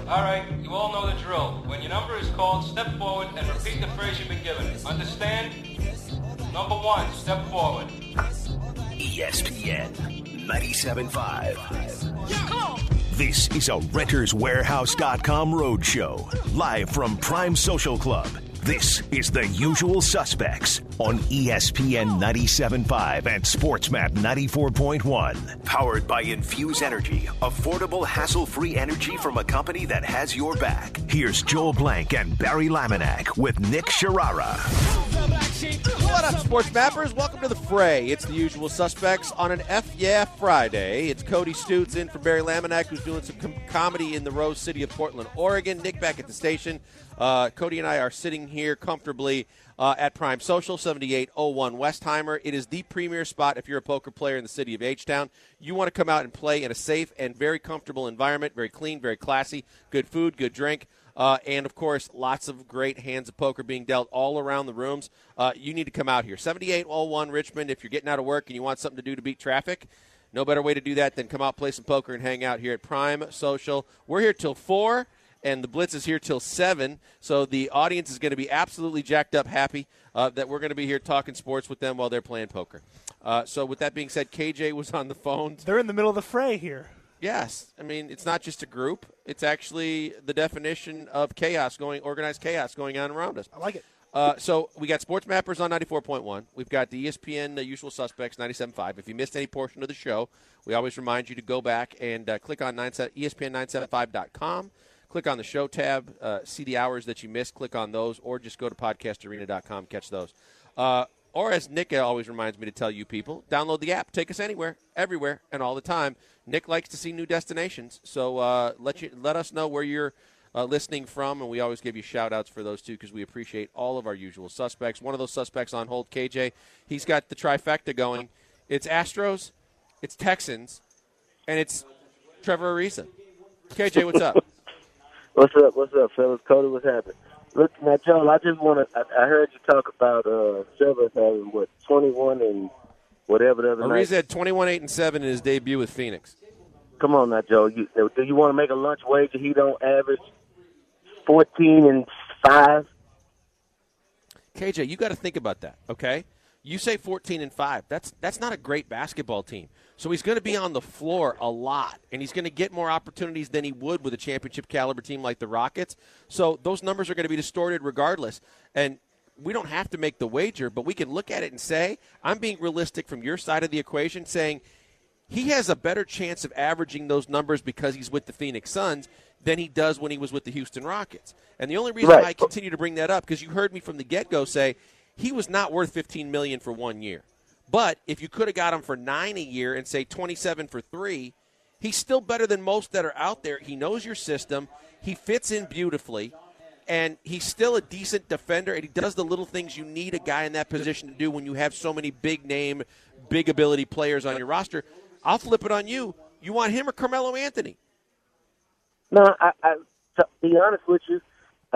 All right, you all know the drill. When your number is called, step forward and repeat the phrase you've been given. Understand? Number 1, step forward. ESPN 97.5. This is a RentersWarehouse.com roadshow, live from Prime Social Club. This is The Usual Suspects on ESPN 97.5 and SportsMap 94.1. Powered by Infuse Energy, affordable, hassle-free energy from a company that has your back. Here's Joel Blank and Barry Laminack with Nick Sharara. What up, Sports Mappers? Welcome to the fray. It's The Usual Suspects on an Friday. It's Cody Stutes in for Barry Laminack, who's doing some comedy in the Rose City of Portland, Oregon. Nick back at the station. Cody and I are sitting here comfortably at Prime Social, 7801 Westheimer. It is the premier spot if you're a poker player in the city of H-Town. You want to come out and play in a safe and very comfortable environment, very clean, very classy, good food, good drink. And, of course, lots of great hands of poker being dealt all around the rooms. You need to come out here. 7801 Richmond, if you're getting out of work and you want something to do to beat traffic, no better way to do that than come out, play some poker, and hang out here at Prime Social. We're here till 4, and the Blitz is here till 7. So the audience is going to be absolutely jacked up happy that we're going to be here talking sports with them while they're playing poker. So with that being said, KJ was on the phone. They're in the middle of the fray here. Yes. I mean, it's not just a group. It's actually the definition of organized chaos going on around us. I like it. So we got Sports Mappers on 94.1. We've got the ESPN Usual Suspects 97.5. If you missed any portion of the show, we always remind you to go back and click on ESPN975.com. Click on the show tab, see the hours that you missed, click on those, or just go to podcastarena.com, catch those. Or as Nick always reminds me to tell you people, download the app. Take us anywhere, everywhere, and all the time. Nick likes to see new destinations, so let us know where you're listening from, and we always give you shout-outs for those, too, because we appreciate all of our usual suspects. One of those suspects on hold, KJ, he's got the trifecta going. It's Astros, it's Texans, and it's Trevor Ariza. KJ, what's up? What's up, fellas? Cody, what's happening? Look, now, Joel, I just want to – I heard you talk about Trevor having, 21 and whatever the other night. Ariza had 21-8-7 in his debut with Phoenix. Come on now, Joe. Do you want to make a lunch wager he don't average 14 and 5? KJ, you got to think about that, okay? You say 14 and 5. That's not a great basketball team. So he's going to be on the floor a lot, and he's going to get more opportunities than he would with a championship caliber team like the Rockets. So those numbers are going to be distorted regardless. And we don't have to make the wager, but we can look at it and say, I'm being realistic from your side of the equation, saying he has a better chance of averaging those numbers because he's with the Phoenix Suns than he does when he was with the Houston Rockets. And the only reason I continue to bring that up, because you heard me from the get-go say he was not worth $15 million for 1 year. But if you could have got him for 9 a year and say 27 for 3, he's still better than most that are out there. He knows your system. He fits in beautifully. And he's still a decent defender, and he does the little things you need a guy in that position to do when you have so many big-name, big-ability players on your roster. I'll flip it on you. You want him or Carmelo Anthony? No, to be honest with you,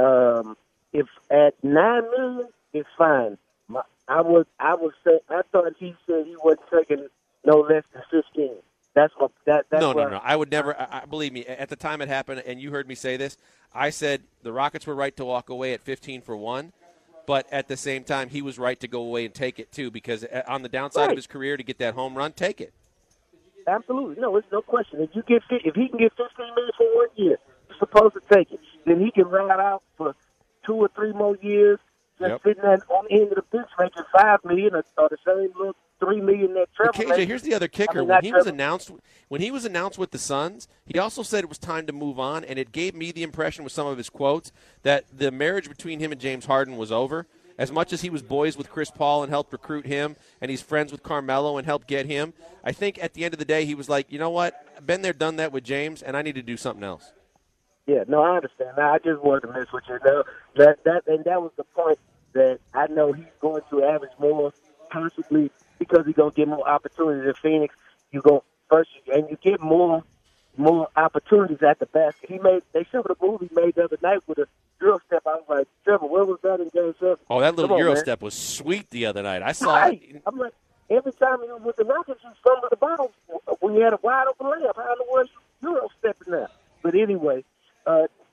if at $9 million, it's fine. I would say I thought he said he wasn't taking no less than 15. That's No. I would never. Believe me. At the time it happened, and you heard me say this, I said the Rockets were right to walk away at 15 for 1, but at the same time he was right to go away and take it too, because on the downside of his career to get that home run, take it. Absolutely, no, it's no question. If he can get 15 million for 1 year, he's supposed to take it. Then he can ride out for 2 or 3 more years. Just sitting on the end of the bench making $5 million or the same little $3 million that Trevor. KJ, here's the other kicker. When he was announced with the Suns, he also said it was time to move on, and it gave me the impression with some of his quotes that the marriage between him and James Harden was over. As much as he was boys with Chris Paul and helped recruit him, and he's friends with Carmelo and helped get him, I think at the end of the day he was like, you know what, I've been there, done that with James, and I need to do something else. Yeah, no, I understand. I just wanted to mess with you. No, that was the point. That I know he's going to average more, possibly because he's going to get more opportunities in Phoenix. You get more opportunities at the basket. They showed the move he made the other night with a Euro step. I was like, Trevor, where was that in Game 7? Oh, that little Euro step was sweet the other night. I saw it. I'm like, every time he was with the Rockets, he fumbled the ball when he had a wide open layup. How in the world you Euro stepping there? But anyway,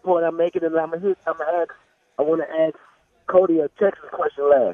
point I'm making, and I want to ask Cody a Texas question last.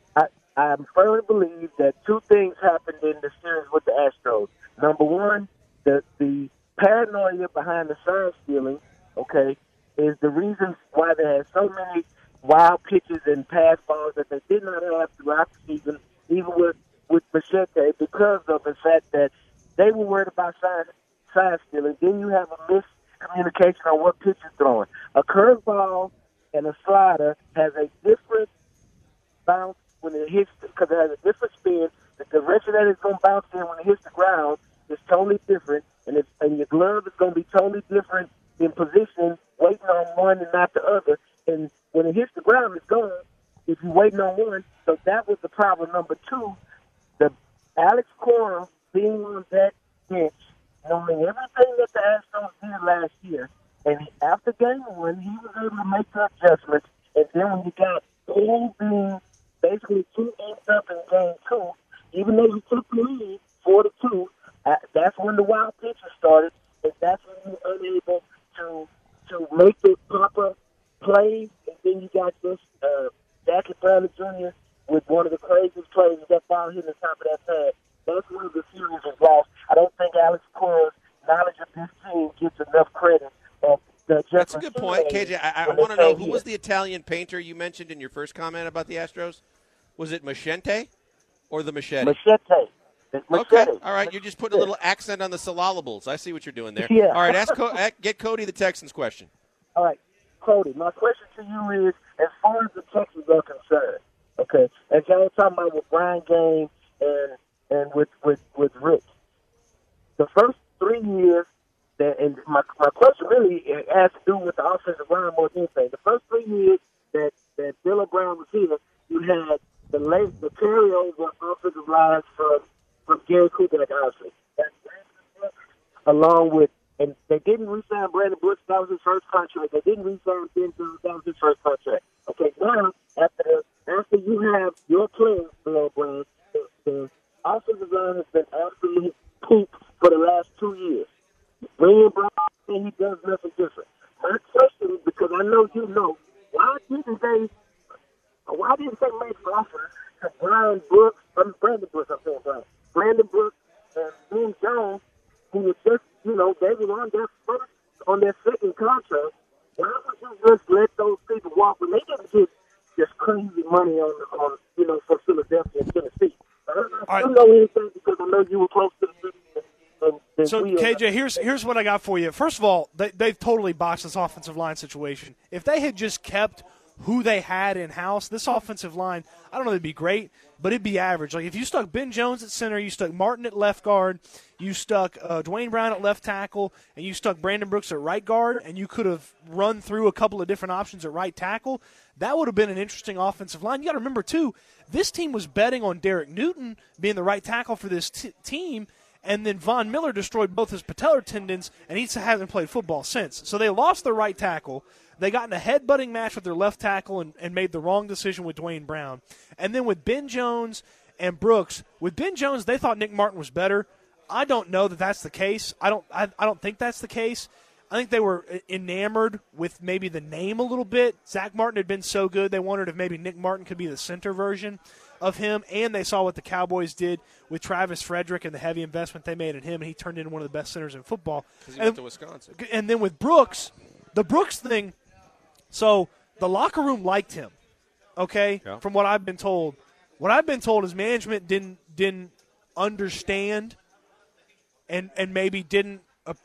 I firmly believe that two things happened in the series with the Astros. Number one, the paranoia behind the sign stealing, okay, is the reason why they had so many wild pitches and pass balls that they did not have throughout the season, even with Machete, because of the fact that they were worried about sign stealing. Then you have a miscommunication on what pitch is throwing. A curveball and a slider has a different bounce when it hits, because it has a different spin. The direction that it's going to bounce in when it hits the ground is totally different, and your glove is going to be totally different in position, waiting on one and not the other. And when it hits the ground, it's gone if you're waiting on one. So that was the problem. Number two, the Alex Cora being on that bench, knowing everything that the Astros did last year, and after game one, he was able to make the adjustments. And then when you got Cole being basically 2-8 up in game two, even though you took the lead 4-2, that's when the wild pitches started, and that's when you were unable to make the proper plays. And then you got this Jackie Brown Jr. with one of the craziest plays, that ball hitting the top of that pad. That's when the series was lost. I don't think Alex Cora's knowledge of this team gets enough credit. That's a good point, KJ. I want to know, who was the Italian painter you mentioned in your first comment about the Astros? Was it Machete or the Machete? Machete. Okay, all right. You're just putting a little accent on the syllables. I see what you're doing there. Yeah. All right, get Cody the Texans question. All right, Cody, my question to you is, as far as the Texans are concerned, okay, as y'all were talking about with Brian Game and with Rick, the first 3 years, and my question really has to do with the offensive line more than anything. The first 3 years that Bill O'Brien was here, you had the carryover offensive lines from Gary Kubiak, obviously. Along with, and they didn't re-sign Brandon Brooks. That was his first contract. They didn't re-sign Ben Jones. That was his first contract. Okay, now, after you have your players, Bill O'Brien, the offensive line has been absolutely pooped for the last 2 years. Bring in Brian, and he does nothing different. My question is, because I know you know, why didn't they make offers to Brandon Brooks, and Ben Jones, who was just, they were on their second contract. Why would you just let those people walk when they didn't get just crazy money on for Philadelphia and Tennessee? I don't know anything because I know you were close to the city. So, KJ, here's what I got for you. First of all, they've totally botched this offensive line situation. If they had just kept who they had in-house, this offensive line, I don't know, it'd be great, but it'd be average. Like, if you stuck Ben Jones at center, you stuck Martin at left guard, you stuck Dwayne Brown at left tackle, and you stuck Brandon Brooks at right guard, and you could have run through a couple of different options at right tackle, that would have been an interesting offensive line. You got to remember, too, this team was betting on Derek Newton being the right tackle for this team, and then Von Miller destroyed both his patellar tendons, and he hasn't played football since. So they lost their right tackle. They got in a head-butting match with their left tackle and made the wrong decision with Dwayne Brown. And then with Ben Jones and Brooks, with Ben Jones, they thought Nick Martin was better. I don't know that that's the case. I don't think that's the case. I think they were enamored with maybe the name a little bit. Zach Martin had been so good, they wondered if maybe Nick Martin could be the center version of him, and they saw what the Cowboys did with Travis Frederick and the heavy investment they made in him, and he turned into one of the best centers in football. Because he went to Wisconsin. And then with Brooks, the Brooks thing, so the locker room liked him, okay, yeah. From what I've been told. What I've been told is management didn't understand and maybe didn't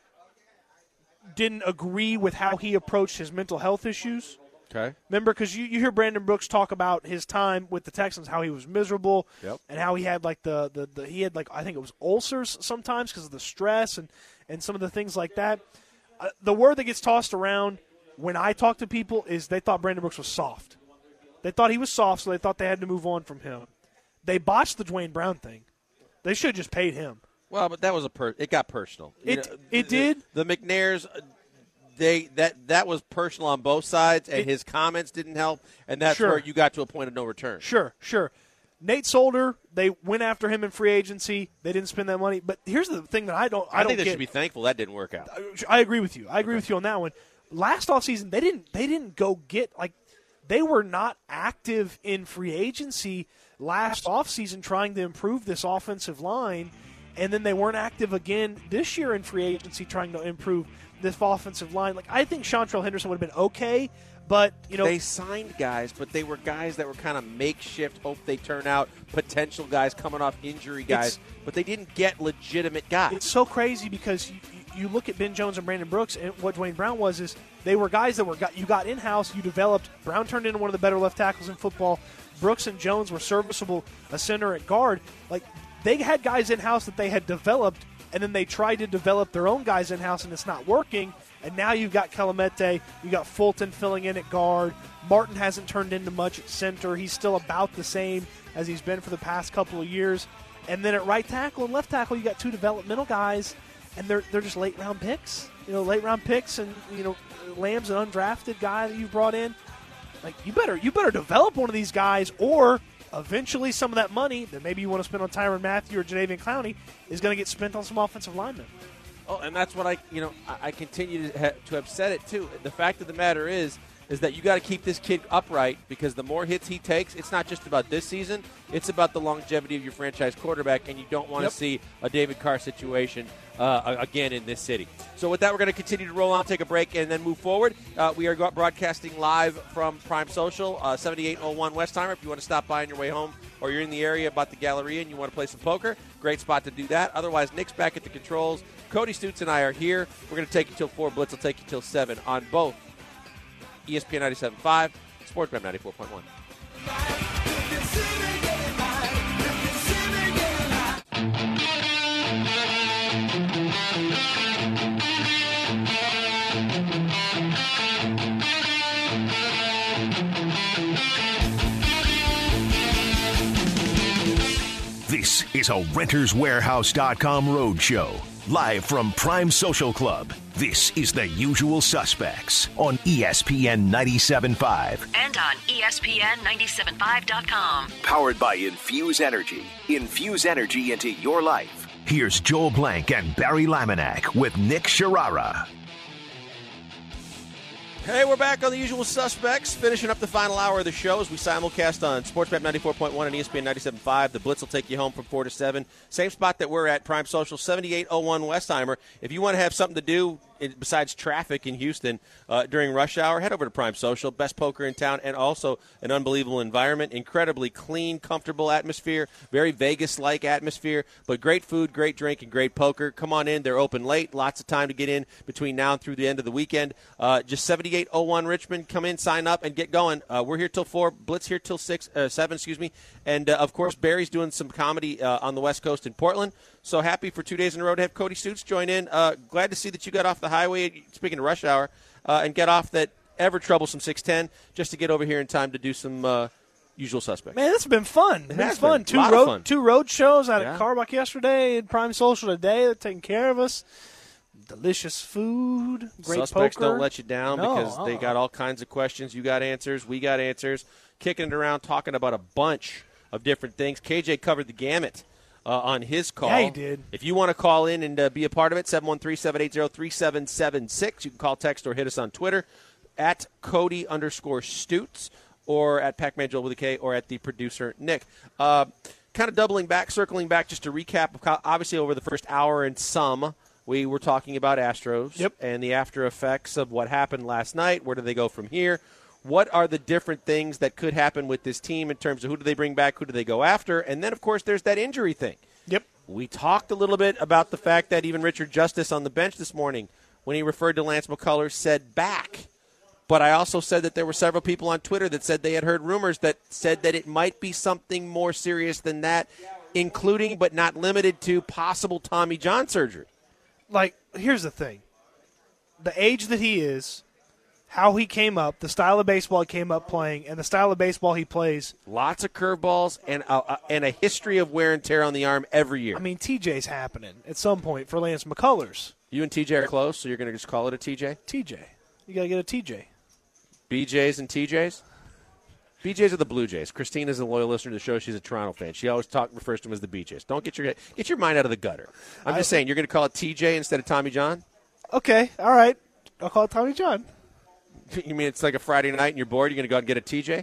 agree with how he approached his mental health issues. Okay. Remember, because you hear Brandon Brooks talk about his time with the Texans, how he was miserable, yep. And how he had like he had like, I think it was ulcers sometimes because of the stress and some of the things like that. The word that gets tossed around when I talk to people is they thought Brandon Brooks was soft. They thought he was soft, so they thought they had to move on from him. They botched the Dwayne Brown thing. They should have just paid him. Well, but that was it got personal. It did. The McNairs. That was personal on both sides, and his comments didn't help, and that's where you got to a point of no return. Sure. Nate Solder, they went after him in free agency. They didn't spend that money. But here's the thing that I think they should be thankful that didn't work out. I agree with you. I agree with you on that one. last offseason they didn't go get they were not active in free agency last offseason trying to improve this offensive line, and then they weren't active again this year in free agency trying to improve this offensive line. I think Shantrell Henderson would have been okay, but they signed guys, but they were guys that were kind of makeshift, hope they turn out, potential guys coming off injury guys, but they didn't get legitimate guys. It's so crazy because you look at Ben Jones and Brandon Brooks, and what Dwayne Brown is they were guys that you got in-house, you developed. Brown turned into one of the better left tackles in football. Brooks and Jones were serviceable, a center at guard. They had guys in-house that they had developed, and then they tried to develop their own guys in-house, and it's not working. And now you've got Calamete, you got Fulton filling in at guard. Martin hasn't turned into much at center. He's still about the same as he's been for the past couple of years. And then at right tackle and left tackle, you got two developmental guys, and they're just late-round picks. Late round picks, and Lamb's an undrafted guy that you brought in. You better develop one of these guys, or eventually some of that money that maybe you want to spend on Tyrann Mathieu or Jadeveon Clowney is going to get spent on some offensive linemen. Oh, and that's what I continue to have said it too. The fact of the matter is that you got to keep this kid upright, because the more hits he takes, it's not just about this season, it's about the longevity of your franchise quarterback, and you don't want to see a David Carr situation again in this city. So with that, we're going to continue to roll on, take a break, and then move forward. We are broadcasting live from Prime Social, 7801 Westheimer. If you want to stop by on your way home, or you're in the area about the Galleria and you want to play some poker, great spot to do that. Otherwise, Nick's back at the controls. Cody Stutz and I are here. We're going to take you till 4. Blitz will take you till 7 on both ESPN 97.5, Sportsman 94.1. This is a RentersWarehouse.com roadshow. Live from Prime Social Club, this is The Usual Suspects on ESPN 97.5. And on ESPN975.com. Powered by Infuse Energy. Infuse energy into your life. Here's Joel Blank and Barry Laminack with Nick Sharara. Hey, we're back on The Usual Suspects, finishing up the final hour of the show as we simulcast on Sportsnet 94.1 and ESPN 97.5. The Blitz will take you home from 4 to 7. Same spot that we're at, Prime Social, 7801 Westheimer. If you want to have something to do besides traffic in Houston during rush hour, head over to Prime Social. Best poker in town, and also an unbelievable environment. Incredibly clean, comfortable atmosphere. Very Vegas-like atmosphere. But great food, great drink, and great poker. Come on in. They're open late. Lots of time to get in between now and through the end of the weekend. Just 7801 Richmond. Come in, sign up, and get going. We're here till 4. Blitz here till 7, And, of course, Barry's doing some comedy on the West Coast in Portland. So happy for 2 days in a row to have Cody Stutz join in. Glad to see that you got off the highway, speaking of rush hour, and get off that ever troublesome 610 just to get over here in time to do some Usual Suspects. Man, this has been fun. It's been fun. Two road shows out at Carbuck yesterday and Prime Social today. They're taking care of us. Delicious food, great Suspects poker. Don't let you down because they got all kinds of questions. You got answers. We got answers. Kicking it around, talking about a bunch of different things. KJ covered the gamut on his call. Yeah, he did. If you want to call in and be a part of it, 713-780-3776. You can call, text, or hit us on Twitter at Cody_Stutz or at Pac-Man Joel with a K or at the producer Nick. Kind of circling back just to recap. Obviously, over the first hour and some, we were talking about Astros and the after effects of what happened last night. Where do they go from here? What are the different things that could happen with this team in terms of who do they bring back, who do they go after? And then, of course, there's that injury thing. Yep. We talked a little bit about the fact that even Richard Justice on the bench this morning, when he referred to Lance McCullers, said back. But I also said that there were several people on Twitter that said they had heard rumors that said that it might be something more serious than that, including but not limited to possible Tommy John surgery. Here's the thing. The age that he is, how he came up, the style of baseball he came up playing, and the style of baseball he plays. Lots of curveballs and a history of wear and tear on the arm every year. I mean, TJ's happening at some point for Lance McCullers. You and TJ are close, so you're going to just call it a TJ? TJ. You got to get a TJ. BJs and TJs? BJs are the Blue Jays. Christina's a loyal listener to the show. She's a Toronto fan. She always refers to them as the BJs. Don't get your mind out of the gutter. I'm just saying, you're going to call it TJ instead of Tommy John? Okay, all right. I'll call it Tommy John. You mean it's like a Friday night and you're bored? You're going to go out and get a TJ?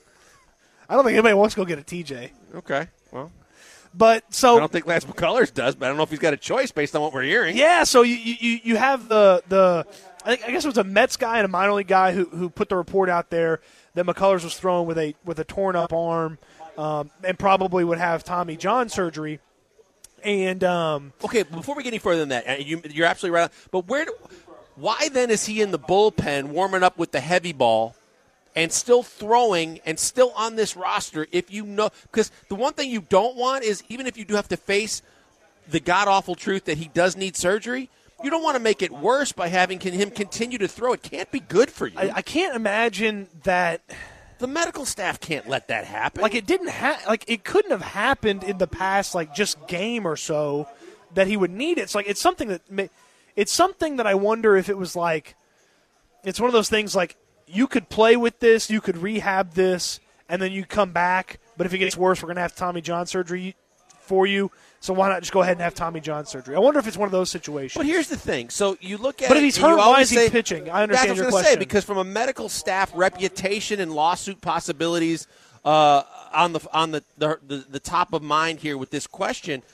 I don't think anybody wants to go get a TJ. Okay, well. But so I don't think Lance McCullers does, but I don't know if he's got a choice based on what we're hearing. Yeah, so you have the I guess it was a Mets guy and a minor league guy who put the report out there that McCullers was thrown with a torn up arm and probably would have Tommy John surgery. And okay, before we get any further than that, you're absolutely right. But why then is he in the bullpen warming up with the heavy ball and still throwing and still on this roster if you know – because the one thing you don't want is even if you do have to face the god-awful truth that he does need surgery, you don't want to make it worse by having him continue to throw. It can't be good for you. I can't imagine that – the medical staff can't let that happen. Like it didn't it couldn't have happened in the past just game or so that he would need it. It's something that I wonder if it was it's one of those things you could play with this, you could rehab this, and then you come back. But if it gets worse, we're going to have Tommy John surgery for you. So why not just go ahead and have Tommy John surgery? I wonder if it's one of those situations. But here's the thing. So you look at But if he's hurt, why is he pitching? I understand your question. That's what I was going to say, because from a medical staff reputation and lawsuit possibilities on the top of mind here with this question,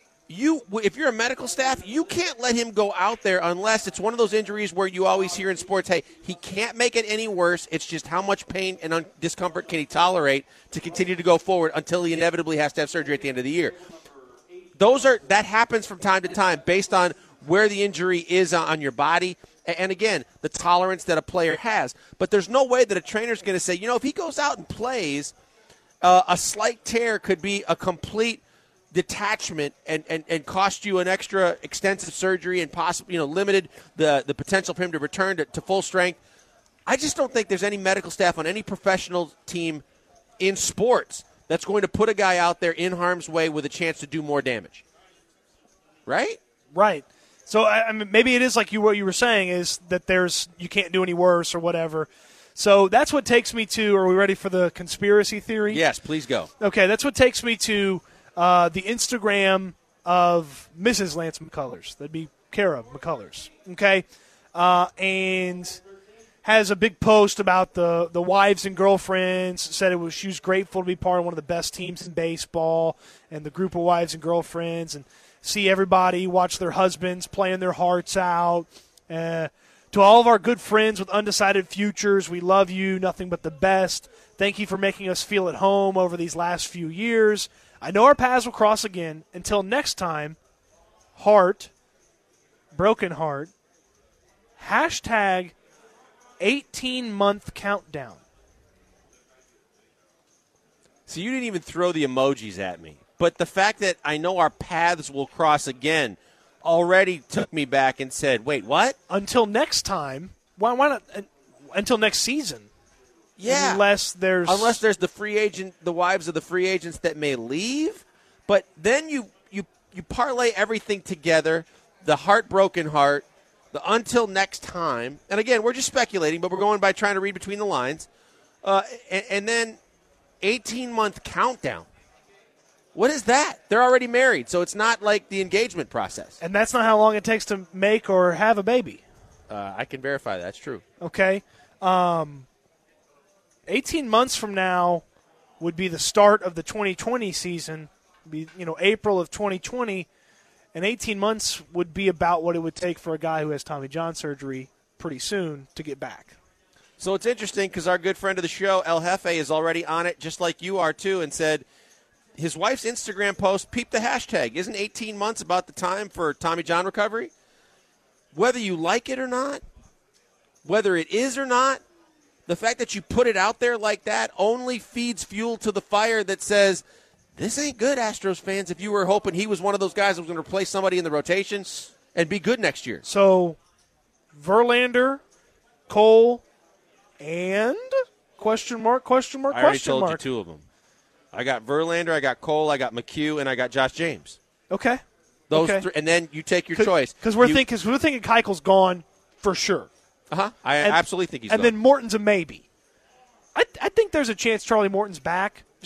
if you're a medical staff, you can't let him go out there unless it's one of those injuries where you always hear in sports, hey, he can't make it any worse. It's just how much pain and discomfort can he tolerate to continue to go forward until he inevitably has to have surgery at the end of the year. That happens from time to time based on where the injury is on your body and, again, the tolerance that a player has. But there's no way that a trainer's going to say, if he goes out and plays, a slight tear could be a complete detachment and cost you an extra extensive surgery and possibly limited the potential for him to return to full strength. I just don't think there's any medical staff on any professional team in sports that's going to put a guy out there in harm's way with a chance to do more damage. Right? Right. So I mean, maybe it is what you were saying is that you can't do any worse or whatever. So that's what takes me to, are we ready for the conspiracy theory? Yes, please go. Okay, that's what takes me to the Instagram of Mrs. Lance McCullers. That'd be Kara McCullers. Okay? And has a big post about the wives and girlfriends, said she was grateful to be part of one of the best teams in baseball and the group of wives and girlfriends and see everybody watch their husbands playing their hearts out. To all of our good friends with undecided futures, we love you, nothing but the best. Thank you for making us feel at home over these last few years. I know our paths will cross again. Until next time, heart, broken heart, hashtag 18-month countdown. So you didn't even throw the emojis at me. But the fact that I know our paths will cross again already took me back and said, wait, what? Until next time. Why not until next season? Yeah. Unless there's the wives of the free agents that may leave. But then you parlay everything together, the heartbroken heart, the until next time. And again, we're just speculating, but we're going by trying to read between the lines. And then 18-month countdown. What is that? They're already married, so it's not like the engagement process. And that's not how long it takes to make or have a baby. I can verify that's true. Okay. 18 months from now would be the start of the 2020 season, be April of 2020, and 18 months would be about what it would take for a guy who has Tommy John surgery pretty soon to get back. So it's interesting because our good friend of the show, El Jefe, is already on it, just like you are too, and said his wife's Instagram post, peep the hashtag. Isn't 18 months about the time for Tommy John recovery? Whether you like it or not, whether it is or not, the fact that you put it out there like that only feeds fuel to the fire that says, this ain't good, Astros fans, if you were hoping he was one of those guys that was going to replace somebody in the rotation and be good next year. So, Verlander, Cole, and question mark. I already told you two of them. I got Verlander, I got Cole, I got McHugh, and I got Josh James. Okay. Those three, and then you take your choice. Because we're thinking Keuchel's gone for sure. I absolutely think he's gone. And then Morton's a maybe. I think there's a chance Charlie Morton's back.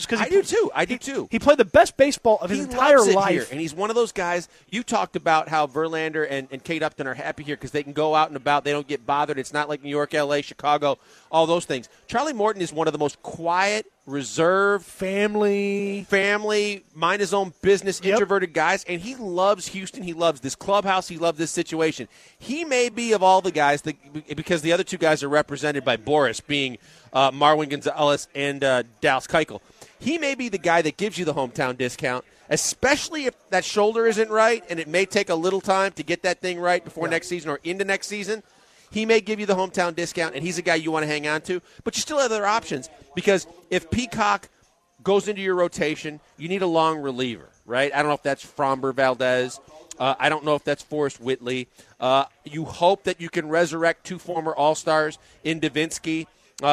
Just because I do too. He played the best baseball of his entire life. Here, and he's one of those guys. You talked about how Verlander and Kate Upton are happy here because they can go out and about. They don't get bothered. It's not like New York, L.A., Chicago, all those things. Charlie Morton is one of the most quiet, reserved, family, mind his own business, introverted guys, and he loves Houston. He loves this clubhouse. He loves this situation. He may be of all the guys, because the other two guys are represented by Boris, being Marwin Gonzalez and Dallas Keuchel. He may be the guy that gives you the hometown discount, especially if that shoulder isn't right, and it may take a little time to get that thing right before next season or into next season. He may give you the hometown discount, and he's a guy you want to hang on to. But you still have other options, because if Peacock goes into your rotation, you need a long reliever, right? I don't know if that's Framber Valdez. I don't know if that's Forrest Whitley. You hope that you can resurrect two former All-Stars in Davinsky,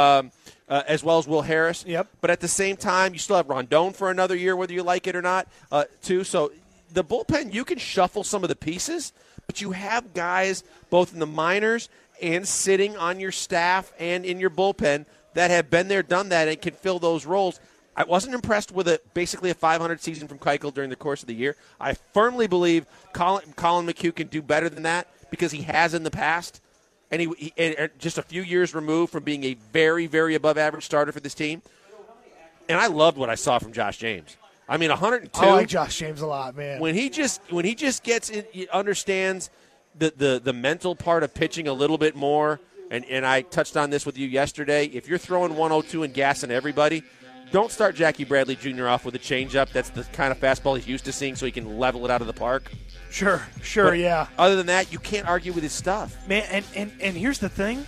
as well as Will Harris. Yep. But at the same time, you still have Rondon for another year, whether you like it or not, too. So the bullpen, you can shuffle some of the pieces, but you have guys both in the minors and sitting on your staff and in your bullpen that have been there, done that, and can fill those roles. I wasn't impressed with basically a 500 season from Keuchel during the course of the year. I firmly believe Colin McHugh can do better than that because he has in the past. And he just a few years removed from being a very, very above-average starter for this team. And I loved what I saw from Josh James. I mean, 102. I like Josh James a lot, man. When he just gets in, he understands the mental part of pitching a little bit more. And I touched on this with you yesterday. If you're throwing 102 and gassing everybody, don't start Jackie Bradley Jr. off with a changeup. That's the kind of fastball he's used to seeing, so he can level it out of the park. Sure, but yeah. Other than that, you can't argue with his stuff. Man, and here's the thing.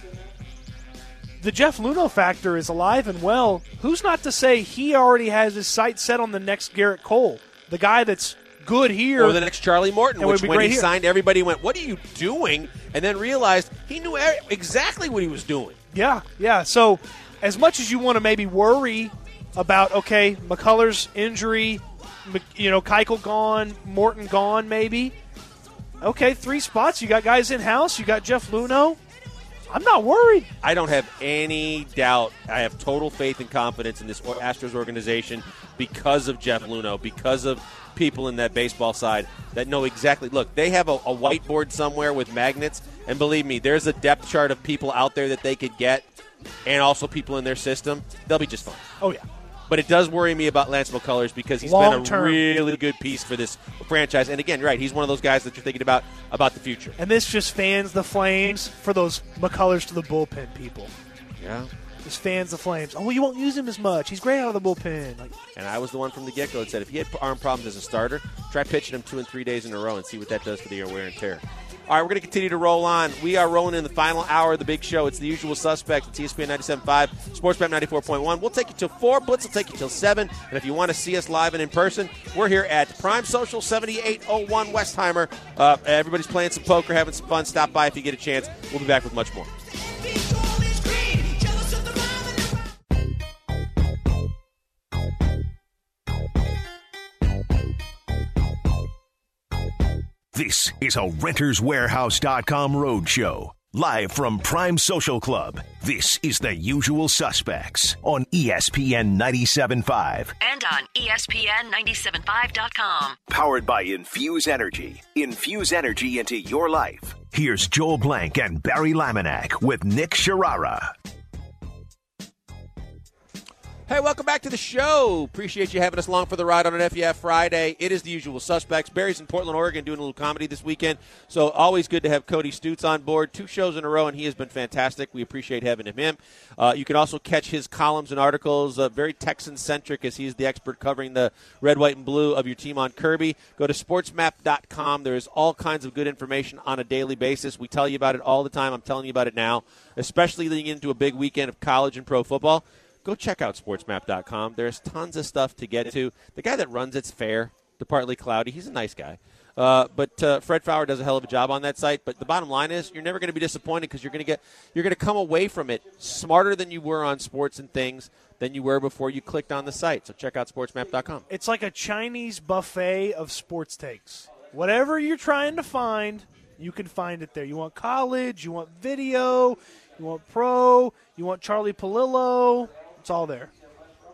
The Jeff Luhnow factor is alive and well. Who's not to say he already has his sights set on the next Garrett Cole, the guy that's good here. Or the next Charlie Morton, which when he here. signed, everybody went, what are you doing? And then realized he knew exactly what he was doing. Yeah. So as much as you want to maybe worry about, okay, McCullers' injury, Keuchel gone, Morton gone maybe. Okay, 3 spots. You got guys in-house. You got Jeff Luhnow. I'm not worried. I don't have any doubt. I have total faith and confidence in this Astros organization because of Jeff Luhnow, because of people in that baseball side that know exactly. Look, they have a whiteboard somewhere with magnets, and believe me, there's a depth chart of people out there that they could get and also people in their system. They'll be just fine. Oh, yeah. But it does worry me about Lance McCullers because he's been a really good piece for this franchise. And again, right, he's one of those guys that you're thinking about the future. And this just fans the flames for those McCullers to the bullpen people. Yeah. Just fans the flames. Oh, you won't use him as much. He's great out of the bullpen. And I was the one from the get-go that said if he had arm problems as a starter, try pitching him 2 and 3 days in a row and see what that does for the wear and tear. All right, we're going to continue to roll on. We are rolling in the final hour of the big show. It's the usual suspects. It's ESPN 97.5, SportsBet 94.1. We'll take you till 4. Blitz will take you till 7. And if you want to see us live and in person, we're here at Prime Social, 7801 Westheimer. Everybody's playing some poker, having some fun. Stop by if you get a chance. We'll be back with much more. This is a RentersWarehouse.com roadshow. Live from Prime Social Club, this is The Usual Suspects on ESPN 97.5. And on ESPN975.com. Powered by Infuse Energy. Infuse energy into your life. Here's Joel Blank and Barry Laminack with Nick Sharara. Hey, welcome back to the show. Appreciate you having us along for the ride on an FEF Friday. It is the usual suspects. Barry's in Portland, Oregon, doing a little comedy this weekend. So always good to have Cody Stutz on board. 2 shows in a row, and he has been fantastic. We appreciate having him. You can also catch his columns and articles, very Texan-centric, as he's the expert covering the red, white, and blue of your team on Kirby. Go to sportsmap.com. There is all kinds of good information on a daily basis. We tell you about it all the time. I'm telling you about it now, especially leading into a big weekend of college and pro football. Go check out sportsmap.com. There's tons of stuff to get to. The guy that runs it's fair to Partly Cloudy. He's a nice guy. But Fred Fowler does a hell of a job on that site. But the bottom line is you're never going to be disappointed because you're going to come away from it smarter than you were on sports and things than you were before you clicked on the site. So check out sportsmap.com. It's like a Chinese buffet of sports takes. Whatever you're trying to find, you can find it there. You want college, you want video, you want pro, you want Charlie Palillo. It's all there.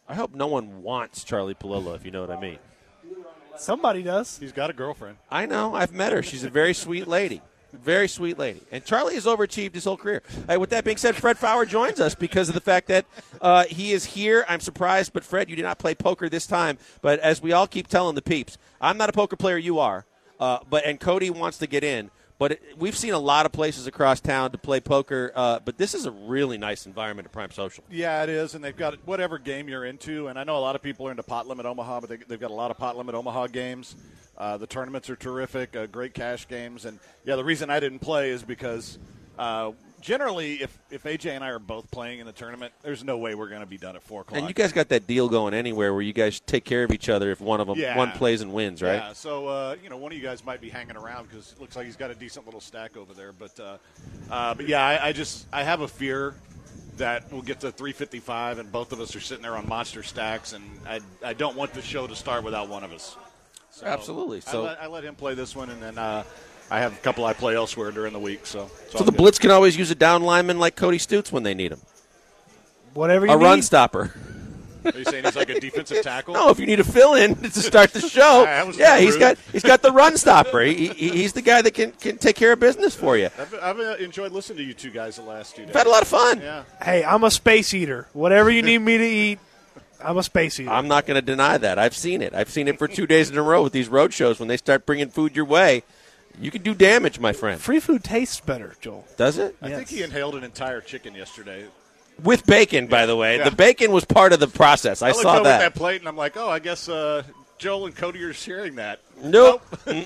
I hope no one wants Charlie Palillo, if you know what I mean. Somebody does. He's got a girlfriend. I know. I've met her. She's a very sweet lady. Very sweet lady. And Charlie has overachieved his whole career. With that being said, Fred Fowler joins us because of the fact that he is here. I'm surprised, but Fred, you did not play poker this time. But as we all keep telling the peeps, I'm not a poker player, you are. And Cody wants to get in. But we've seen a lot of places across town to play poker, but this is a really nice environment at Prime Social. Yeah, it is, and they've got whatever game you're into. And I know a lot of people are into Pot Limit Omaha, but they've got a lot of Pot Limit Omaha games. The tournaments are terrific, great cash games. And, yeah, the reason I didn't play is because generally if AJ and I are both playing in the tournament, there's no way we're going to be done at 4 o'clock. And you guys got that deal going anywhere where you guys take care of each other if one plays and wins, right? Yeah, so, one of you guys might be hanging around because it looks like he's got a decent little stack over there. But yeah, I have a fear that we'll get to 355 and both of us are sitting there on monster stacks, and I don't want the show to start without one of us. So absolutely. So I let him play this one, and then I have a couple I play elsewhere during the week. So the Blitz can always use a down lineman like Cody Stutes when they need him. Whatever you need. A run stopper. Are you saying he's like a defensive tackle? No, if you need a fill-in to start the show, yeah, he's got the run stopper. He's the guy that can take care of business for you. I've enjoyed listening to you two guys the last 2 days. I've had a lot of fun. Yeah. Hey, I'm a space eater. Whatever you need me to eat, I'm a space eater. I'm not going to deny that. I've seen it. I've seen it for 2 days in a row with these road shows. When they start bringing food your way, you can do damage, my friend. Free food tastes better, Joel. Does it? I think he inhaled an entire chicken yesterday. With bacon, by the way. Yeah. The bacon was part of the process. I saw that. With that plate, and I'm like, I guess Joel and Cody are sharing that. Nope.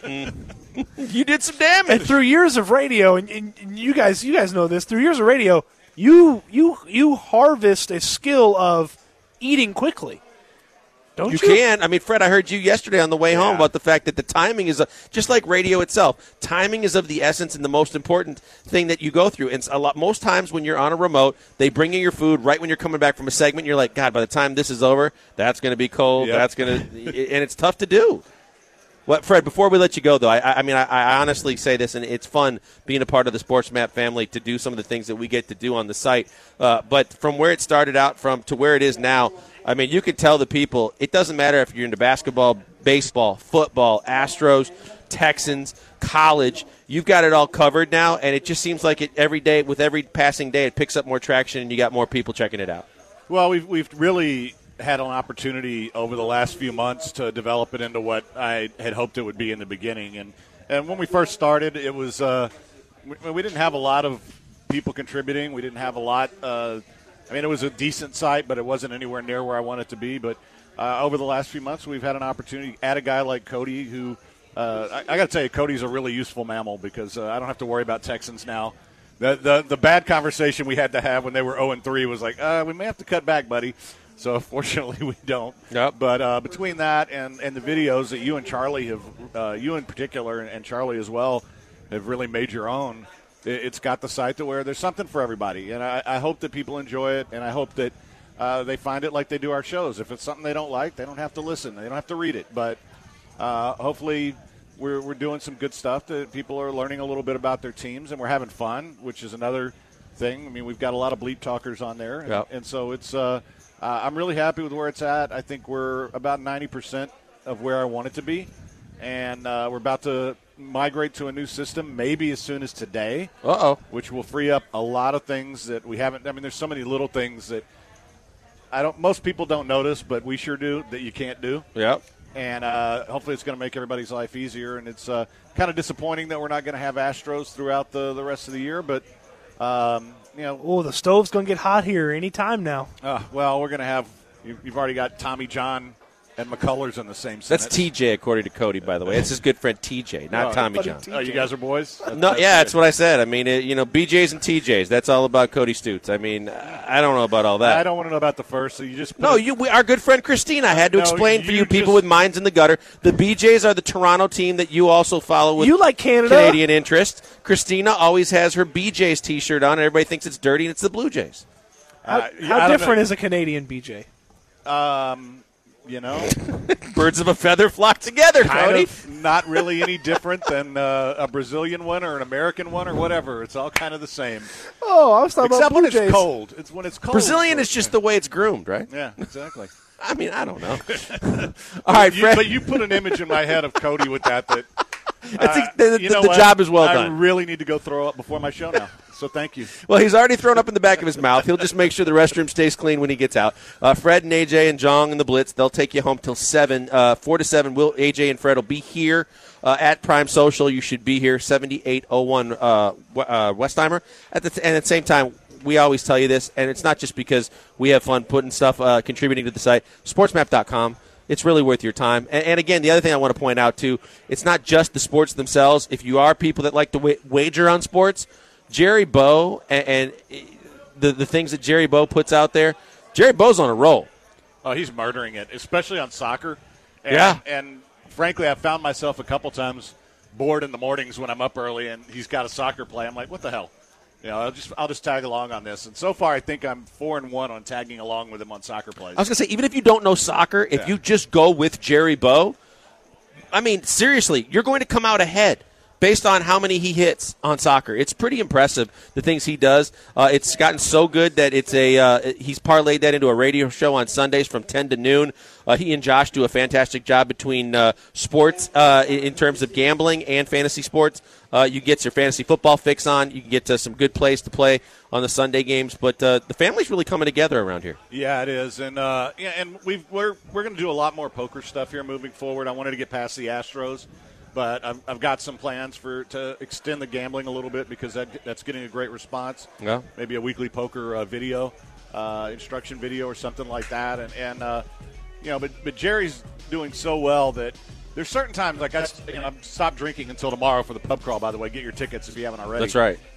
You did some damage. And through years of radio, and you guys know this, through years of radio, you harvest a skill of eating quickly. Don't you? You can. I mean, Fred, I heard you yesterday on the way home about the fact that the timing is, just like radio itself, timing is of the essence and the most important thing that you go through. And most times when you're on a remote, they bring you your food right when you're coming back from a segment. You're like, God, by the time this is over, that's going to be cold. Yep. That's going to, and it's tough to do. Well, Fred, before we let you go, though, I honestly say this, and it's fun being a part of the Sports Map family to do some of the things that we get to do on the site. But from where it started out to where it is now, I mean, you could tell the people, it doesn't matter if you're into basketball, baseball, football, Astros, Texans, college, you've got it all covered now, and it just seems like every day, with every passing day, it picks up more traction, and you got more people checking it out. Well, we've really had an opportunity over the last few months to develop it into what I had hoped it would be in the beginning. And when we first started, it was we didn't have a lot of people contributing. We didn't have a lot it was a decent site, but it wasn't anywhere near where I wanted it to be. But over the last few months, we've had an opportunity to add a guy like Cody who I got to tell you, Cody's a really useful mammal because I don't have to worry about Texans now. The bad conversation we had to have when they were 0-3 was like, we may have to cut back, buddy. So fortunately we don't. Yep. But between that and the videos that you and Charlie have, you in particular and Charlie as well, have really made your own, it's got the site to where there's something for everybody. And I hope that people enjoy it, and I hope that they find it like they do our shows. If it's something they don't like, they don't have to listen. They don't have to read it. But hopefully we're doing some good stuff that people are learning a little bit about their teams, and we're having fun, which is another thing. I mean, we've got a lot of bleep talkers on there. Yep. And so it's I'm really happy with where it's at. I think we're about 90% of where I want it to be. And we're about to migrate to a new system maybe as soon as today. Which will free up a lot of things that we haven't. I mean, there's so many little things that most people don't notice, but we sure do, that you can't do. Yep. And hopefully it's going to make everybody's life easier. And it's kind of disappointing that we're not going to have Astros throughout the rest of the year, but the stove's going to get hot here any time now. Well, we're going to have you've already got Tommy John and McCullers in the same sentence. That's TJ, according to Cody, by the way. It's his good friend TJ, not Tommy John. Oh, you guys are boys? That's what I said. I mean, BJs and TJs. That's all about Cody Stutes. I mean, I don't know about all that. I don't want to know about the first. So you just our good friend Christina. I had to explain for you people with minds in the gutter. The BJs are the Toronto team that you also follow with. You like Canada? Canadian interest. Christina always has her BJs T-shirt on, and everybody thinks it's dirty, and it's the Blue Jays. How different is a Canadian BJ? Birds of a feather flock together, Cody. Not really any different than a Brazilian one or an American one or whatever. It's all kind of the same. Oh, I was talking about Blue Jays. Except when it's cold. It's when it's cold. Brazilian is just the way it's groomed, right? Yeah, exactly. I mean, I don't know. All right, Fred. But you put an image in my head of Cody with that. The job is well done. I really need to go throw up before my show now. So thank you. Well, he's already thrown up in the back of his mouth. He'll just make sure the restroom stays clean when he gets out. Fred and AJ and Jong and the Blitz, they'll take you home till 7. 4 to 7, AJ and Fred will be here at Prime Social. You should be here, 7801 Westheimer. And at the same time, we always tell you this, and it's not just because we have fun putting stuff, contributing to the site. SportsMap.com. It's really worth your time. And again, the other thing I want to point out, too, it's not just the sports themselves. If you are people that like to wager on sports, Jerry Bow and the things that Jerry Bow puts out there, Jerry Bow's on a roll. Oh, he's murdering it, especially on soccer. And frankly, I've found myself a couple times bored in the mornings when I'm up early and he's got a soccer play. I'm like, what the hell? I'll just tag along on this. And so far, I think I'm 4-1 on tagging along with him on soccer plays. I was going to say, even if you don't know soccer, if you just go with Jerry Bow, I mean, seriously, you're going to come out ahead based on how many he hits on soccer. It's pretty impressive, the things he does. It's gotten so good that he's parlayed that into a radio show on Sundays from 10 to noon. He and Josh do a fantastic job between sports in terms of gambling and fantasy sports. You get your fantasy football fix on. You can get some good plays to play on the Sunday games. But the family's really coming together around here. Yeah, it is. And we're going to do a lot more poker stuff here moving forward. I wanted to get past the Astros. But I've got some plans to extend the gambling a little bit because that's getting a great response. Yeah. Maybe a weekly poker video, instruction video or something like that. But Jerry's doing so well that there's certain times, like I'm stopped drinking until tomorrow for the pub crawl, by the way. Get your tickets if you haven't already. That's right.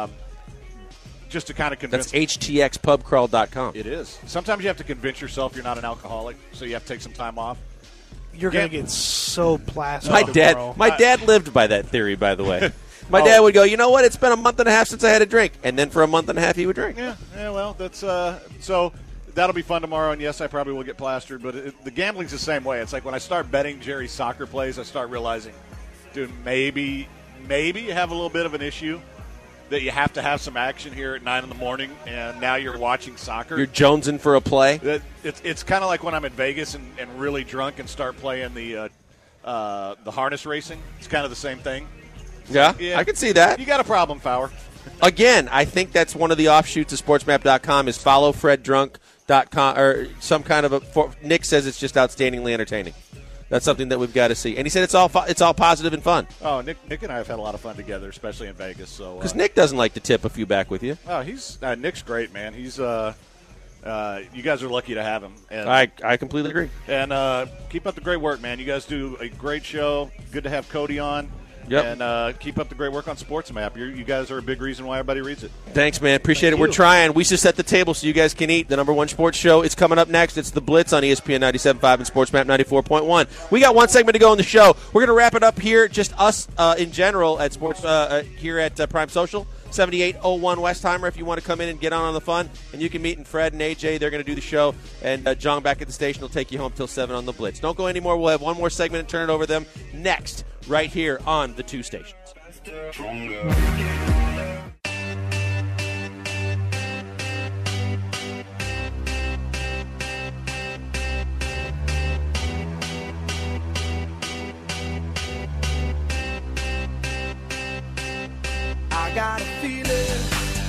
Just to kind of convince. That's htxpubcrawl.com. It is. Sometimes you have to convince yourself you're not an alcoholic, so you have to take some time off. You're going to get so plastered. My dad lived by that theory, by the way. My dad would go, you know what? It's been a month and a half since I had a drink. And then for a month and a half, he would drink. Yeah, well, that's so that'll be fun tomorrow. And, yes, I probably will get plastered. But the gambling's the same way. It's like when I start betting Jerry's soccer plays, I start realizing, dude, maybe you have a little bit of an issue that you have to have some action here at 9 in the morning, and now you're watching soccer. You're jonesing for a play? It's kind of like when I'm in Vegas and really drunk and start playing the harness racing. It's kind of the same thing. Yeah, I can see that. You got a problem, Fowler. Again, I think that's one of the offshoots of SportsMap.com is follow FredDrunk.com or some kind of Nick says it's just outstandingly entertaining. That's something that we've got to see. And he said it's all positive and fun. Oh, Nick and I have had a lot of fun together, especially in Vegas. So because Nick doesn't like to tip a few back with you. Oh, Nick's great, man. He's you guys are lucky to have him. And, I completely agree. And keep up the great work, man. You guys do a great show. Good to have Cody on. Yep. And keep up the great work on SportsMap. You guys are a big reason why everybody reads it. Thanks, man. Appreciate it. We're trying. We should set the table so you guys can eat. The number one sports show is coming up next. It's The Blitz on ESPN 97.5 and SportsMap 94.1. We got one segment to go in the show. We're going to wrap it up here, just us in general at sports here at Prime Social. 7801 Westheimer if you want to come in and get on the fun. And you can meet Fred and AJ. They're going to do the show. And John back at the station will take you home till 7 on The Blitz. Don't go anymore. We'll have one more segment and turn it over to them next, right here on the two stations. I got a feeling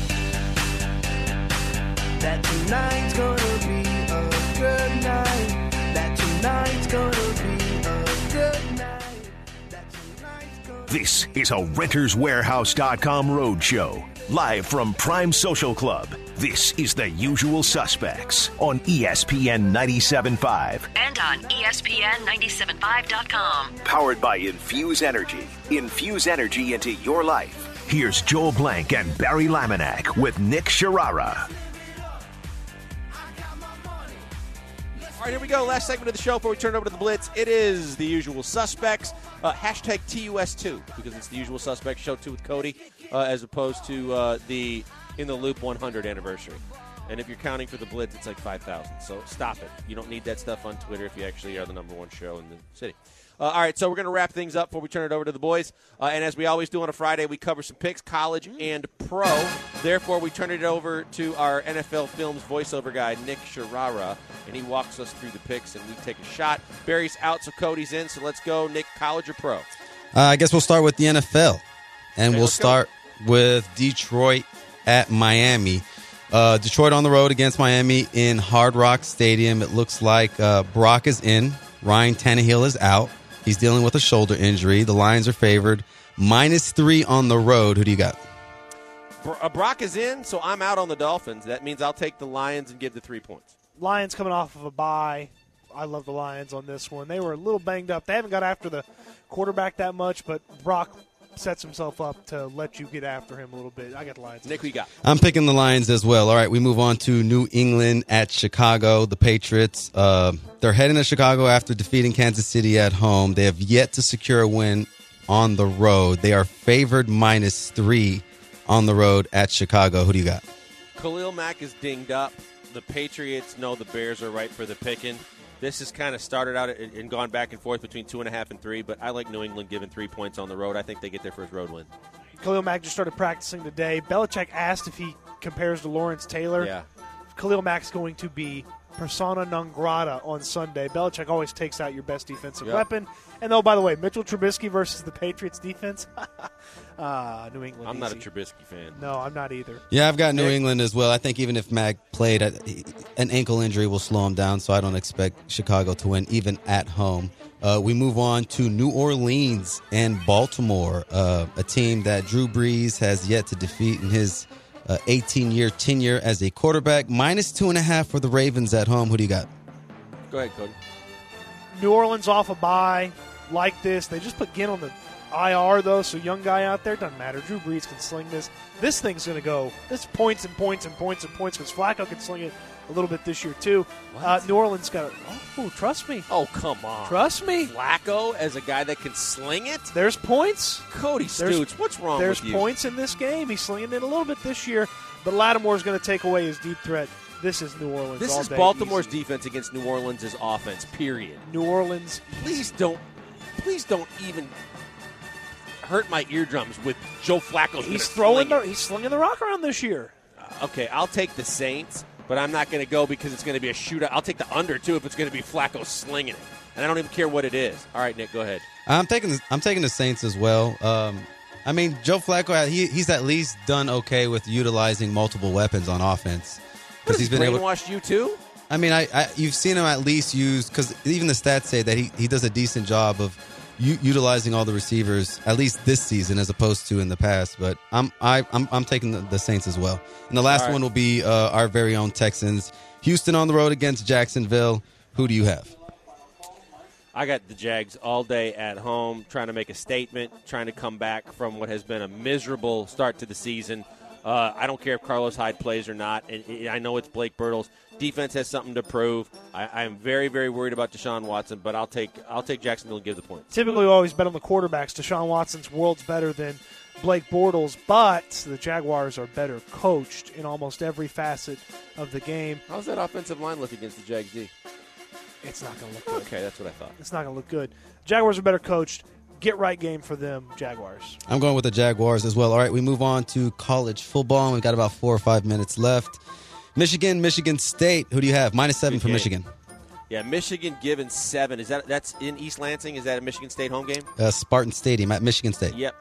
that tonight's gonna be a good night. That tonight's gonna be a good night. That tonight's gonna This is a RentersWarehouse.com roadshow. Live from Prime Social Club. This is The Usual Suspects on ESPN 97.5. And on ESPN975.com. Powered by Infuse Energy. Infuse energy into your life. Here's Joel Blank and Barry Laminack with Nick Sharara. All right, here we go. Last segment of the show before we turn it over to The Blitz. It is The Usual Suspects. Hashtag TUS2 because it's The Usual Suspects Show 2 with Cody as opposed to the In the Loop 100 anniversary. And if you're counting for The Blitz, it's like 5,000. So stop it. You don't need that stuff on Twitter if you actually are the number one show in the city. All right, so we're going to wrap things up before we turn it over to the boys. And as we always do on a Friday, we cover some picks, college and pro. Therefore, we turn it over to our NFL Films voiceover guy, Nick Sharara, and he walks us through the picks, and we take a shot. Barry's out, so Cody's in. So let's go, Nick, college or pro? I guess we'll start with the NFL, and Okay, we'll start with Detroit at Miami. Detroit on the road against Miami in Hard Rock Stadium. It looks like Brock is in. Ryan Tannehill is out. He's dealing with a shoulder injury. The Lions are favored. -3 on the road. Who do you got? Brock is in, so I'm out on the Dolphins. That means I'll take the Lions and give the 3 points. Lions coming off of a bye. I love the Lions on this one. They were a little banged up. They haven't got after the quarterback that much, but Brock sets himself up to let you get after him a little bit. I got the Lions. Nick, who you got? I'm picking the Lions as well. All right, we move on to New England at Chicago. The Patriots, they're heading to Chicago after defeating Kansas City at home. They have yet to secure a win on the road. They are favored -3 on the road at Chicago. Who do you got? Khalil Mack is dinged up. The Patriots know the Bears are right for the picking. This has kind of started out and gone back and forth between 2.5 and 3, but I like New England giving 3 points on the road. I think they get their first road win. Khalil Mack just started practicing today. Belichick asked if he compares to Lawrence Taylor. Yeah. Khalil Mack's going to be persona non grata on Sunday. Belichick always takes out your best defensive weapon. And, oh, by the way, Mitchell Trubisky versus the Patriots defense. New England. I'm not a easy. Trubisky fan. No, I'm not either. Yeah, I've got New England as well. I think even if Mack played, an ankle injury will slow him down, so I don't expect Chicago to win, even at home. We move on to New Orleans and Baltimore, a team that Drew Brees has yet to defeat in his 18-year tenure as a quarterback. -2.5 for the Ravens at home. Who do you got? Go ahead, Cody. New Orleans off a bye like this. They just put Ginn on the IR, though, so young guy out there. Doesn't matter. Drew Brees can sling this. This thing's going to go. This points and points and points and points because Flacco can sling it a little bit this year, too. New Orleans got trust me. Oh, come on. Trust me. Flacco as a guy that can sling it? There's points. Cody Stoots, what's wrong with you? There's points in this game. He's slinging it a little bit this year, but Lattimore's going to take away his deep threat. This is New Orleans. This all is day, Baltimore's easy. defense against New Orleans' offense, period. New Orleans. Please don't even hurt my eardrums with Joe Flacco. He's slinging the rock around this year. Okay, I'll take the Saints, but I'm not going to go because it's going to be a shootout. I'll take the under, too, if it's going to be Flacco slinging it. And I don't even care what it is. All right, Nick, go ahead. I'm taking the Saints as well. I mean, Joe Flacco, he's at least done okay with utilizing multiple weapons on offense. Because he's been brainwashed you, too? I mean, you've seen him at least use, because even the stats say that he does a decent job of utilizing all the receivers, at least this season, as opposed to in the past. But I'm taking the Saints as well. And the last one will be our very own Texans. Houston on the road against Jacksonville. Who do you have? I got the Jags all day at home, trying to make a statement, trying to come back from what has been a miserable start to the season. I don't care if Carlos Hyde plays or not. And I know it's Blake Bortles. Defense has something to prove. I am very, very worried about Deshaun Watson, but I'll take Jacksonville and give the point. Typically, we always bet on the quarterbacks. Deshaun Watson's world's better than Blake Bortles, but the Jaguars are better coached in almost every facet of the game. How's that offensive line look against the Jags D? It's not going to look good. Okay, that's what I thought. It's not going to look good. Jaguars are better coached. Get right game for them, Jaguars. I'm going with the Jaguars as well. All right, we move on to college football. We've got about 4 or 5 minutes left. Michigan State. Who do you have? -7 for Michigan. Yeah, Michigan given 7. That's in East Lansing? Is that a Michigan State home game? Spartan Stadium at Michigan State. Yep.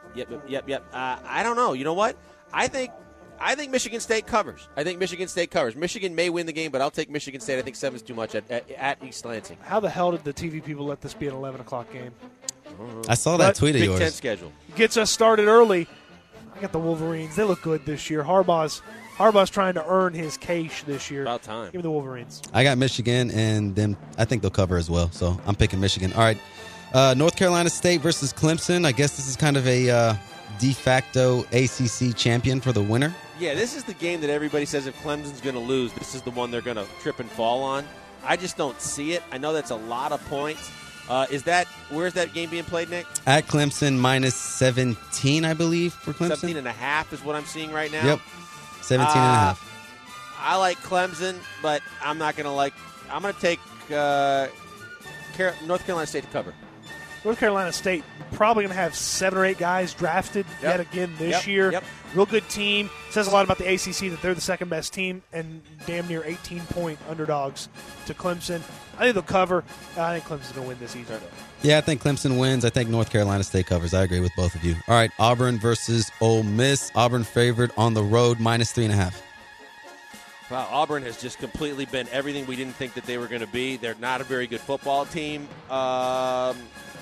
I don't know. You know what? I think Michigan State covers. Michigan may win the game, but I'll take Michigan State. I think 7's too much at East Lansing. How the hell did the TV people let this be an 11 o'clock game? I saw that tweet of yours. Big Ten schedule. Gets us started early. I got the Wolverines. They look good this year. Harbaugh's trying to earn his cash this year. About time. Give me the Wolverines. I got Michigan, and then I think they'll cover as well, so I'm picking Michigan. All right, North Carolina State versus Clemson. I guess this is kind of a de facto ACC champion for the winner. Yeah, this is the game that everybody says if Clemson's going to lose, this is the one they're going to trip and fall on. I just don't see it. I know that's a lot of points. Where's that game being played, Nick? At Clemson, -17, I believe, for Clemson. 17.5 is what I'm seeing right now. Yep, 17.5. I like Clemson, but I'm not going to I'm going to take North Carolina State to cover. North Carolina State probably going to have 7 or 8 guys drafted yet again this year. Yep. Real good team. Says a lot about the ACC that they're the second best team and damn near 18-point underdogs to Clemson. I think they'll cover. I think Clemson's going to win this easy. Yeah, I think Clemson wins. I think North Carolina State covers. I agree with both of you. All right, Auburn versus Ole Miss. Auburn favored on the road, -3.5. Wow, Auburn has just completely been everything we didn't think that they were going to be. They're not a very good football team. The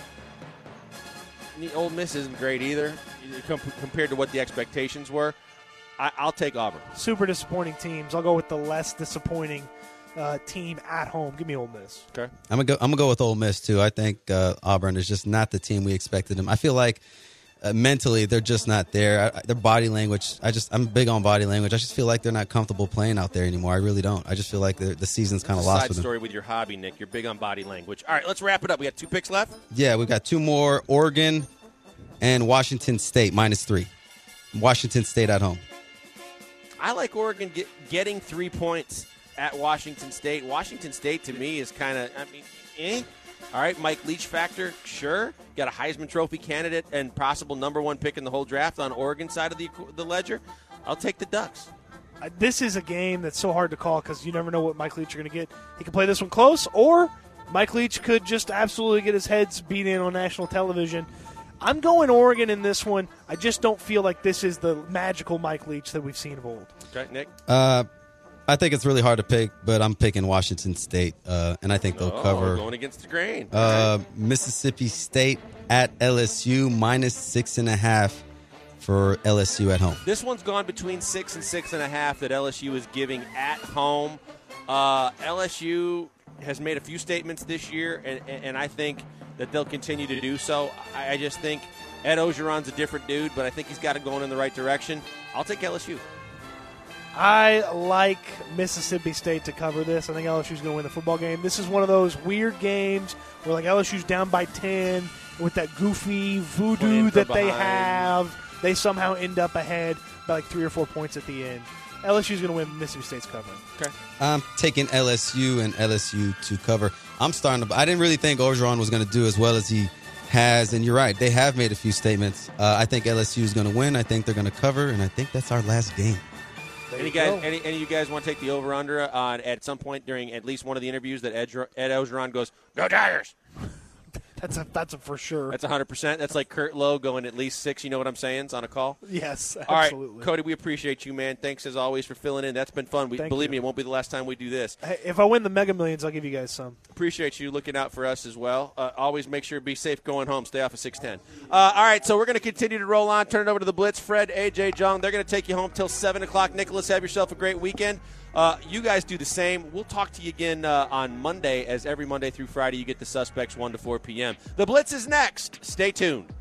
Ole Miss isn't great either compared to what the expectations were. I'll take Auburn. Super disappointing teams. I'll go with the less disappointing team at home. Give me Ole Miss. Okay. I'm gonna go with Ole Miss too. I think Auburn is just not the team we expected them. I feel like mentally they're just not there. Their body language. I'm big on body language. I just feel like they're not comfortable playing out there anymore. I really don't. I just feel like the season's kind of lost Side with them. story with your hobby, Nick. You're big on body language. All right, let's wrap it up. We got 2 picks left. Yeah, we've got 2 more. Oregon and Washington State -3. Washington State at home. I like Oregon getting 3 points at Washington State. Washington State, to me, is kind of, All right, Mike Leach factor, sure. Got a Heisman Trophy candidate and possible #1 pick in the whole draft on Oregon side of the ledger. I'll take the Ducks. This is a game that's so hard to call because you never know what Mike Leach are going to get. He can play this one close, or Mike Leach could just absolutely get his heads beat in on national television. I'm going Oregon in this one. I just don't feel like this is the magical Mike Leach that we've seen of old. Okay, Nick? I think it's really hard to pick, but I'm picking Washington State, and I think they'll cover. Going against the grain. Mississippi State at LSU -6.5 for LSU at home. This one's gone between 6 and 6.5 that LSU is giving at home. LSU has made a few statements this year, and I think that they'll continue to do so. I just think Ed Ogeron's a different dude, but I think he's got it going in the right direction. I'll take LSU. I like Mississippi State to cover this. I think LSU's going to win the football game. This is one of those weird games where like LSU's down by 10 with that goofy voodoo that they have. They somehow end up ahead by like 3 or 4 points at the end. LSU's going to win. Mississippi State's covering. Okay. I'm taking LSU and LSU to cover. I didn't really think Orgeron was going to do as well as he has, and you're right. They have made a few statements. I think LSU is going to win. I think they're going to cover, and I think that's our last game. Any of you guys want to take the over-under on at some point during at least one of the interviews that Ed Ogeron goes, "Go Tigers"? That's a for sure. That's 100%. That's like Kurt Lowe going at least 6. You know what I'm saying? It's on a call. Yes, absolutely. All right, Cody, we appreciate you, man. Thanks as always for filling in. That's been fun. Believe me, it won't be the last time we do this. Hey, if I win the Mega Millions, I'll give you guys some. Appreciate you looking out for us as well. Always make sure to be safe going home. Stay off of 610. All right, so we're going to continue to roll on. Turn it over to the Blitz. Fred, AJ, Jung. They're going to take you home till 7 o'clock. Nicholas, have yourself a great weekend. You guys do the same. We'll talk to you again on Monday, as every Monday through Friday you get the Suspects 1 to 4 p.m. The Blitz is next. Stay tuned.